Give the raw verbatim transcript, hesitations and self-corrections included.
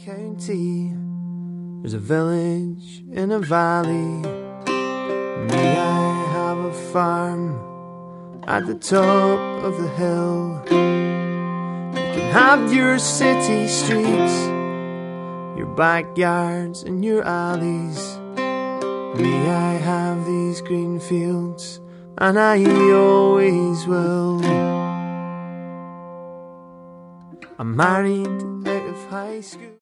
county. There's a village in a valley. May I have a farm at the top of the hill? You can have your city streets, your backyards and your alleys. May I have these green fields, and I always will. I'm married out of high school.